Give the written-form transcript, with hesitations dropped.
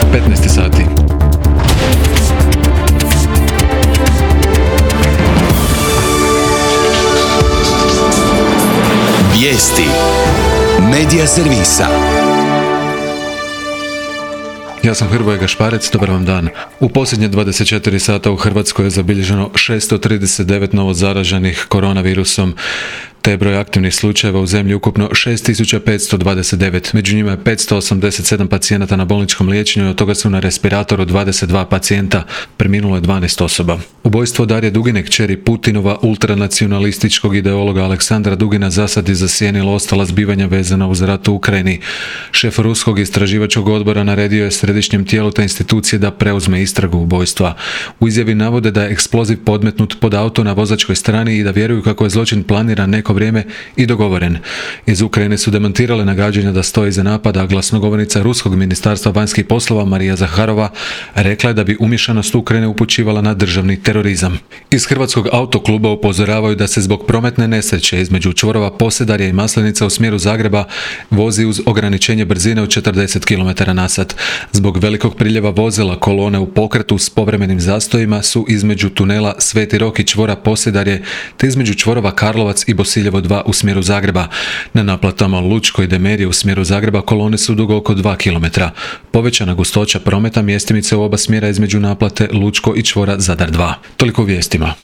15 sati. Vijesti Medija servisa. Ja sam Hrvoje Gašparec, dobar vam dan. U posljednje 24 sata u Hrvatskoj je zabilježeno 639 novo zaraženih koronavirusom, te je broj aktivnih slučajeva u zemlji ukupno 6529. Među njima je 587 pacijenata na bolničkom liječenju i od toga su na respiratoru 22 pacijenta. Preminulo je 12 osoba. Ubojstvo Darije Dugine, kćeri Putinova ultranacionalističkog ideologa Aleksandra Dugina, zasad je zasjenilo ostala zbivanja vezana uz rat u Ukrajini. Šef ruskog istraživačkog odbora naredio je središnjem tijelu te institucije da preuzme istragu ubojstva. U izjavi navode da je eksploziv podmetnut pod auto na vozačkoj strani i da vjeruju kako je zločin planiran neko vrijeme i dogovoren. Iz Ukrajine su demantirale nagađanja da stoji iza napada, a glasnogovornica Ruskog ministarstva vanjskih poslova Marija Zaharova rekla je da bi umješanost Ukrajine upućivala na državni terorizam. Iz Hrvatskog autokluba upozoravaju da se zbog prometne nesreće između čvorova Posedarje i Maslenica u smjeru Zagreba vozi uz ograničenje brzine od 40 km/h. Zbog velikog priljeva vozila, kolone u pokretu s povremenim zastojima su između tunela Sveti Rok i čvora Posedarje, te između čvorova Karlovac i Bosiljevo 2 u smjeru Zagreba. Na naplatama Lučko i Demerije u smjeru Zagreba kolone su dugo oko 2 km. Povećana gustoća prometa mjestimice u oba smjera između naplate Lučko i čvora Zadar 2. Toliko u vijestima.